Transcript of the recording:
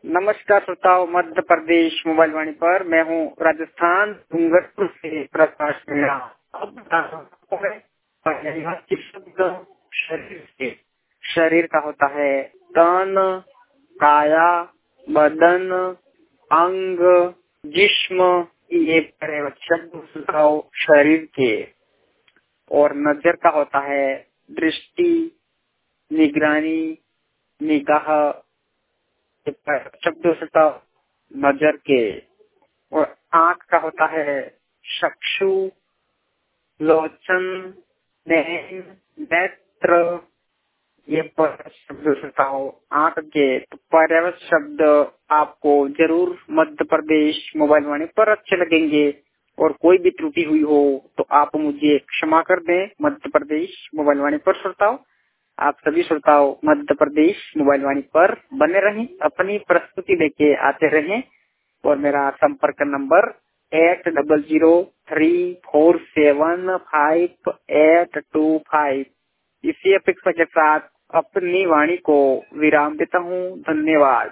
नमस्कार श्रोताओं, मध्य प्रदेश मोबाइल वाणी पर मैं हूँ राजस्थान डूंगरपुर से प्रकाश मीणा। अब बता रहा हूँ मैं यहाँ किस शब्द शरीर से। शरीर का होता है तन, काया, बदन, अंग, जिस्म। ये शब्द श्रोताओं शरीर के। और नजर का होता है दृष्टि, निगरानी, निगाह। शब्दों से तो नजर के। और आंख का होता है चक्षु, लोचन, नैन, नेत्र। ये शब्दों से तो आंख के। तो पर्यायवाची शब्द आपको जरूर मध्य प्रदेश मोबाइल वाणी पर अच्छे लगेंगे। और कोई भी त्रुटि हुई हो तो आप मुझे क्षमा कर दें। मध्य प्रदेश मोबाइल वाणी पर श्रोताओं, आप सभी श्रोताओं मध्य प्रदेश मोबाइल वाणी पर बने रहें, अपनी प्रस्तुति लेके आते रहें। और मेरा संपर्क नंबर 80003475 इसी अपेक्षा के साथ अपनी वाणी को विराम देता हूँ। धन्यवाद।